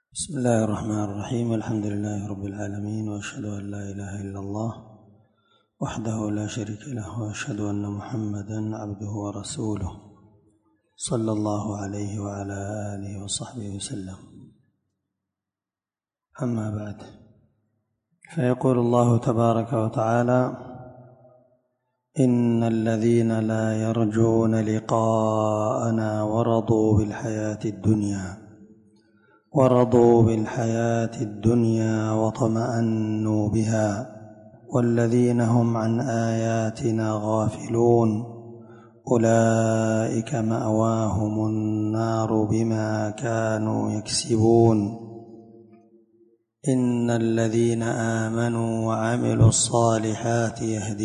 بسم الله الرحمن الرحيم. الحمد لله رب العالمين، وأشهد أن لا إله إلا الله وحده لا شريك له، وأشهد أن محمدا عبده ورسوله صلى الله عليه وعلى آله وصحبه وسلم. أما بعد، فيقول الله تبارك وتعالى: إن الذين لا يرجون لقاءنا ورضوا بالحياة الدنيا واطمأنوا بها، والذين هم عن آياتنا غافلون أولئك مأواهم النار بما كانوا يكسبون. إن الذين آمنوا وعملوا الصالحات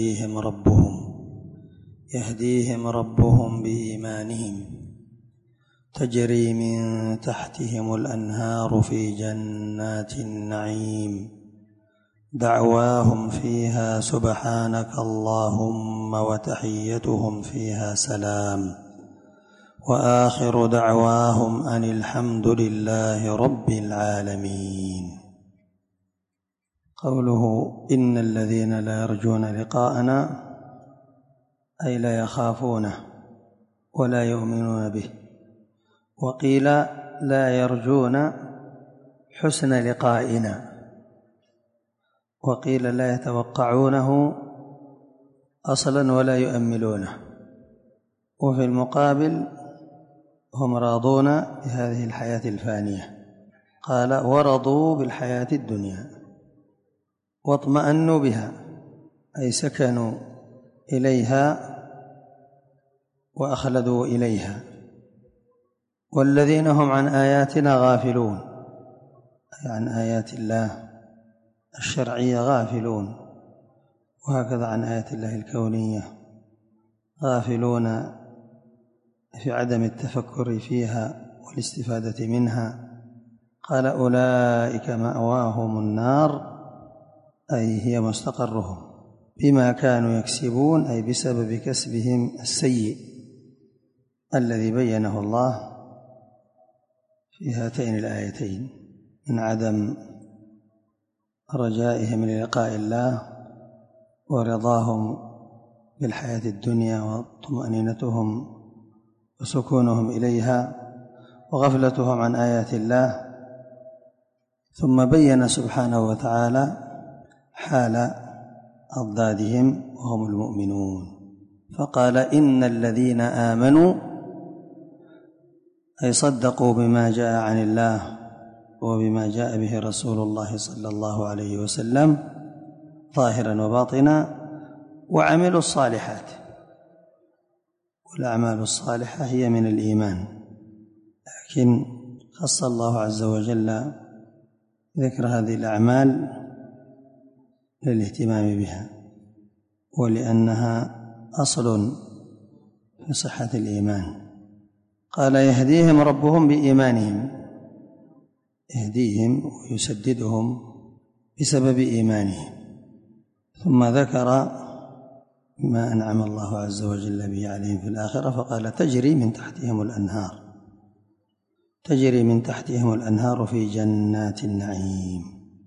يهديهم ربهم بإيمانهم، تجري من تحتهم الأنهار في جنات النعيم، دعواهم فيها سبحانك اللهم وتحيتهم فيها سلام، وآخر دعواهم أن الحمد لله رب العالمين. قوله إن الذين لا يرجون لقاءنا أي لا يخافونه ولا يؤمنون به، وقيل لا يرجون حسن لقائنا، وقيل لا يتوقعونه أصلا ولا يؤملونه، وفي المقابل هم راضون بهذه الحياة الفانية. قال: ورضوا بالحياة الدنيا واطمأنوا بها، أي سكنوا إليها وأخلدوا إليها. والذين هم عن آياتنا غافلون، أي عن آيات الله الشرعية غافلون، وهكذا عن آيات الله الكونية غافلون في عدم التفكر فيها والاستفادة منها. قال: أولئك مأواهم النار، أي هي مستقرهم، بما كانوا يكسبون، أي بسبب كسبهم السيء الذي بينه الله في هاتين الآيتين من عدم رجائهم للقاء الله ورضاهم بالحياة الدنيا وطمأنينتهم وسكونهم إليها وغفلتهم عن آيات الله. ثم بين سبحانه وتعالى حال أضدادهم وهم المؤمنون، فقال: إن الذين آمنوا، أي صدقوا بما جاء عن الله وبما جاء به رسول الله صلى الله عليه وسلم ظاهرا وباطنا، وعملوا الصالحات. والأعمال الصالحة هي من الإيمان، لكن خص الله عز وجل ذكر هذه الأعمال للاهتمام بها، ولأنها أصل في صحة الإيمان. قال: يهديهم ربهم بإيمانهم، يهديهم ويسددهم بسبب إيمانهم. ثم ذكر ما أنعم الله عز وجل به عليهم في الآخرة، فقال: تجري من تحتهم الأنهار في جنات النعيم،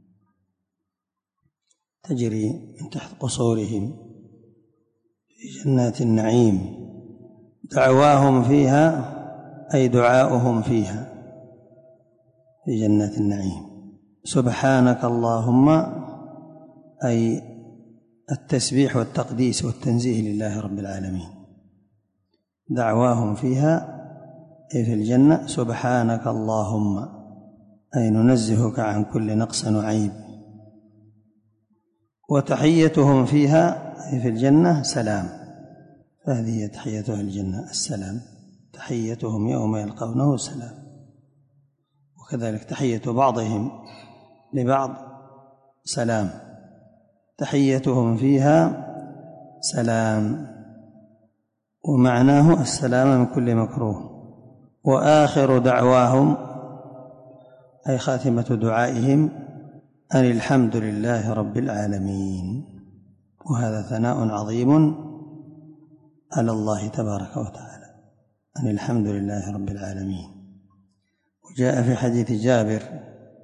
تجري من تحت قصورهم في جنات النعيم، دعواهم فيها، أي دعاؤهم فيها في جنات النعيم، سبحانك اللهم، أي التسبيح والتقديس والتنزيه لله رب العالمين. دعواهم فيها أي في الجنة سبحانك اللهم، أي ننزهك عن كل نقص وعيب. وتحيتهم فيها أي في الجنة سلام، فهذه هي تحية أهل الجنة السلام، تحيتهم يوم يلقونه سلام. وكذلك تحية بعضهم لبعض سلام، تحيتهم فيها سلام، ومعناه السلام من كل مكروه. وآخر دعواهم، أي خاتمة دعائهم، أن الحمد لله رب العالمين. وهذا ثناء عظيم على الله تبارك وتعالى، أن الحمد لله رب العالمين. وجاء في حديث جابر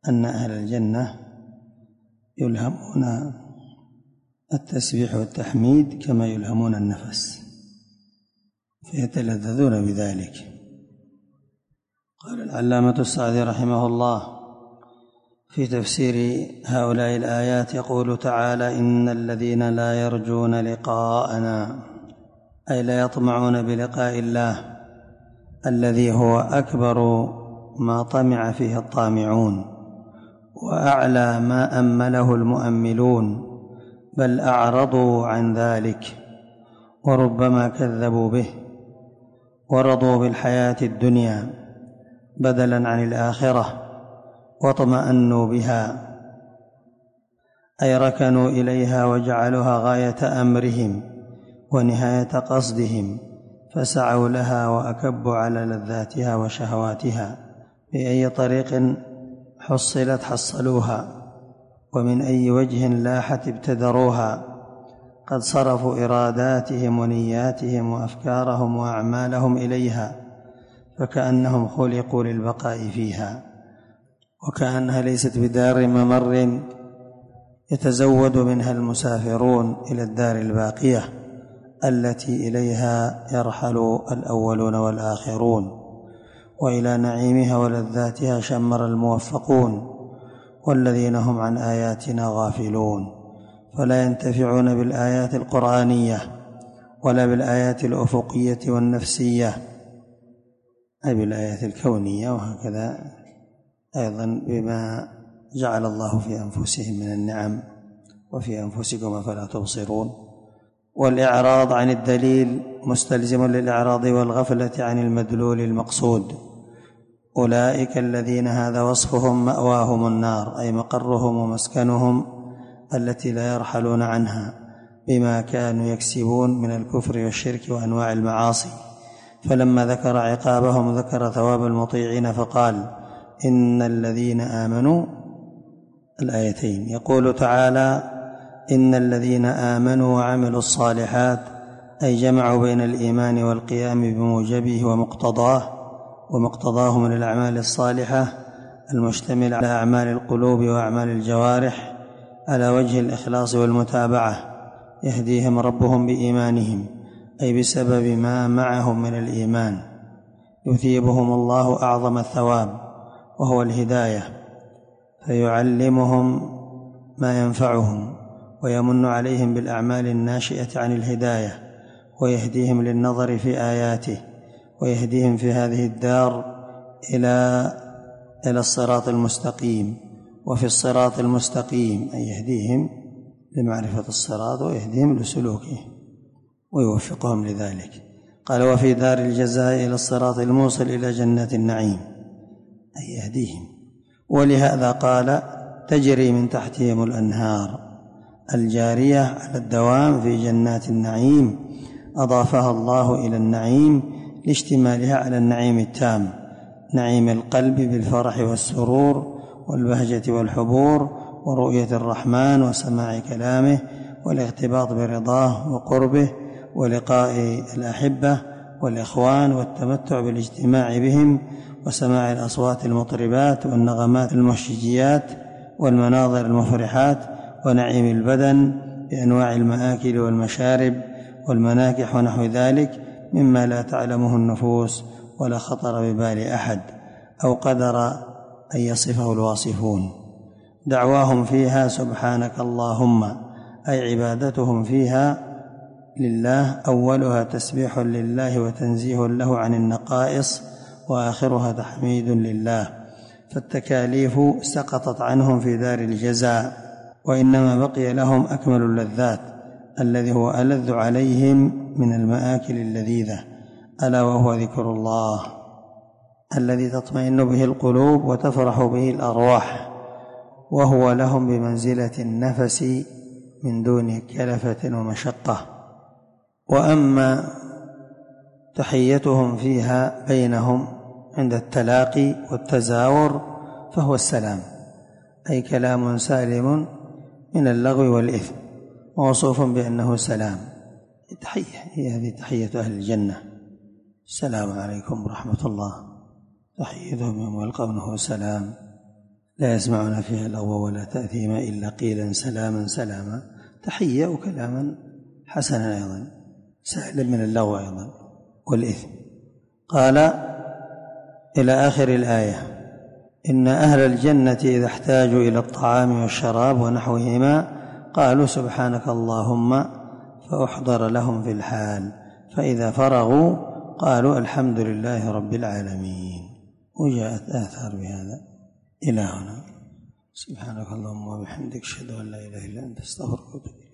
أن أهل الجنة يلهمون التسبيح والتحميد كما يلهمون النفس فيتلذذون بذلك. قال العلامة السعدي رحمه الله في تفسير هؤلاء الآيات يقول تعالى: إن الذين لا يرجون لقاءنا، أي لا يطمعون بلقاء الله الذي هو أكبر ما طمع فيه الطامعون وأعلى ما أمله المؤملون، بل أعرضوا عن ذلك وربما كذبوا به ورضوا بالحياة الدنيا بدلا عن الآخرة واطمأنوا بها، أي ركنوا إليها وجعلوها غاية أمرهم ونهاية قصدهم، فسعوا لها وأكبوا على لذاتها وشهواتها، بأي طريق حصلت حصلوها، ومن أي وجه لاحت ابتدروها، قد صرفوا إراداتهم ونياتهم وأفكارهم وأعمالهم إليها، فكأنهم خلقوا للبقاء فيها، وكأنها ليست بدار ممر يتزود منها المسافرون إلى الدار الباقية التي إليها يرحل الأولون والآخرون، وإلى نعيمها ولذاتها شمر الموفقون، والذين هم عن آياتنا غافلون، فلا ينتفعون بالآيات القرآنية ولا بالآيات الأفقية والنفسية، أي بالآيات الكونية، وهكذا أيضا بما جعل الله في أنفسهم من النعم وفي أنفسكم فلا تبصرون. والإعراض عن الدليل مستلزم للإعراض والغفلة عن المدلول المقصود. أولئك الذين هذا وصفهم مأواهم النار، أي مقرهم ومسكنهم التي لا يرحلون عنها بما كانوا يكسبون من الكفر والشرك وأنواع المعاصي. فلما ذكر عقابهم ذكر ثواب المطيعين فقال: إن الذين آمنوا، الآيتين. يقول تعالى: إن الذين آمنوا وعملوا الصالحات، أي جمعوا بين الإيمان والقيام بموجبه ومقتضاه من الأعمال الصالحة المشتمل على أعمال القلوب وأعمال الجوارح على وجه الإخلاص والمتابعة، يهديهم ربهم بإيمانهم، أي بسبب ما معهم من الإيمان، يثيبهم الله أعظم الثواب وهو الهداية، فيعلمهم ما ينفعهم ويمن عليهم بالأعمال الناشئة عن الهداية، ويهديهم للنظر في آياته، ويهديهم في هذه الدار إلى الصراط المستقيم، وفي الصراط المستقيم أي يهديهم لمعرفة الصراط ويهديهم لسلوكه ويوفقهم لذلك. قال: وفي دار الجزاء إلى الصراط الموصل إلى جنات النعيم، أي يهديهم. ولهذا قال: تجري من تحتهم الأنهار الجارية على الدوام في جنات النعيم، أضافها الله إلى النعيم لاشتمالها على النعيم التام، نعيم القلب بالفرح والسرور والبهجة والحبور ورؤية الرحمن وسماع كلامه والاغتباط برضاه وقربه ولقاء الأحبة والإخوان والتمتع بالاجتماع بهم وسماع الأصوات المطربات والنغمات المشجيات والمناظر المفرحات، ونعيم البدن بأنواع المآكل والمشارب والمناكح ونحو ذلك مما لا تعلمه النفوس ولا خطر ببال أحد أو قدر أن يصفه الواصفون. دعواهم فيها سبحانك اللهم، أي عبادتهم فيها لله أولها تسبيح لله وتنزيه له عن النقائص، وآخرها تحميد لله، فالتكاليف سقطت عنهم في دار الجزاء، وإنما بقي لهم أكمل اللذات الذي هو ألذ عليهم من المآكل اللذيذة، ألا وهو ذكر الله الذي تطمئن به القلوب وتفرح به الأرواح، وهو لهم بمنزلة النفس من دون كلفة ومشقة. وأما تحيتهم فيها بينهم عند التلاقي والتزاور فهو السلام، أي كلام سالم من اللغو والإثم، موصوف بأنه سلام. تحية، هذه تحية أهل الجنة: السلام عليكم ورحمة الله. تحيتهم يوم يلقونه سلام، لا يسمعون فيها لغوا ولا تأثيما إلا قيلا سلاما سلاما، تحية وكلاما حسنا أيضا سهلا من اللغو أيضا والإثم. قال إلى آخر الآية: إن أهل الجنة إذا احتاجوا إلى الطعام والشراب ونحوهما قالوا سبحانك اللهم، فأحضر لهم في الحال، فإذا فرغوا قالوا الحمد لله رب العالمين. وجاءت آثار بهذا إلى هنا. سبحانك اللهم وبحمدك، أشهد أن لا إله إلا أنت، أستغفرك وأتوب إليك.